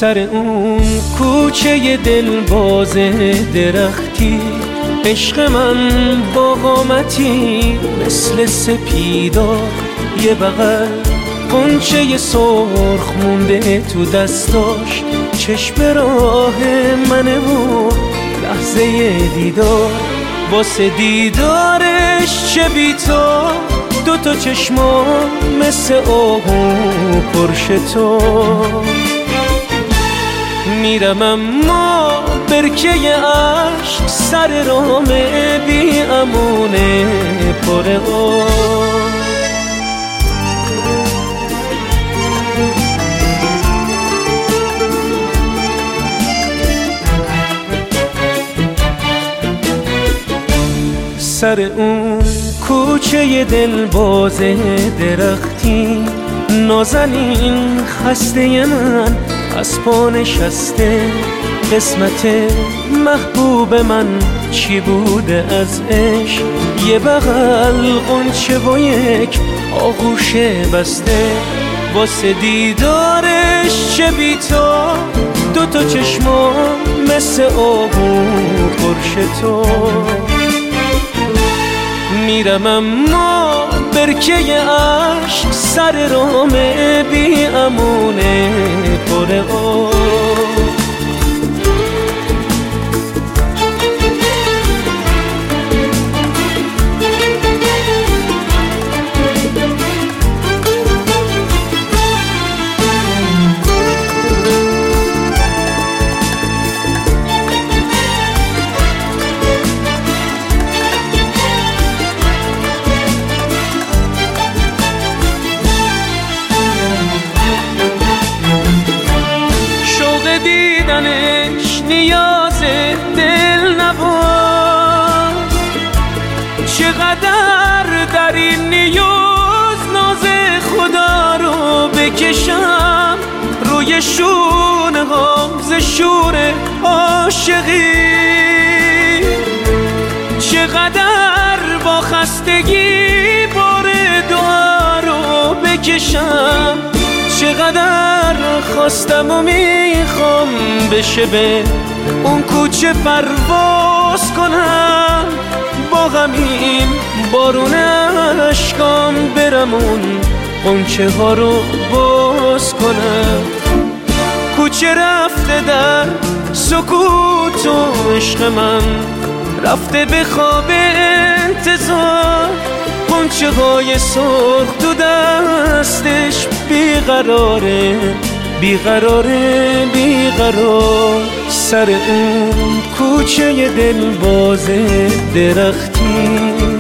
سر اون کوچه دلباز درختی، عشق من با قامتی مثل سپیدار، یه بغل غنچه سرخ مونده تو دستاش، چشم راه منه و لحظه دیدار، واسه دیدارش چه بی تو، دوتا چشما مثل آهو پرش تو. میرم اما برکه عشق سر رام بی امونه پر آب. سر اون کوچه دلباز درختی، نازنین خسته من از پا نشسته، قسمت محبوب من چی بوده از عشق، یه بغل غنچه و یک آغوش بسته، واسه دیدارش چه بی تو، دوتا چشما مثل آهو پرش تو. میرم اما برکه عشق سر رام بی امونه پر آب. دیدنش نیاز دل نبود، چقدر در این نیاز ناز خدا رو بکشم روی شونه هم ز شور عاشقی، چقدر با خستگی بار دعا رو بکشم، چقدر خواستم و میخوام بشه به اون کوچه پرواز کنم، با غمین بارون اشکام برم اون غنچه ها رو باز کنم. کوچه رفته در سکوت و عشق من رفته به خواب انتظار، غنچه های سرخ تو دستش بیقراره بیقراره بیقرار. سر اون کوچه دلباز درختی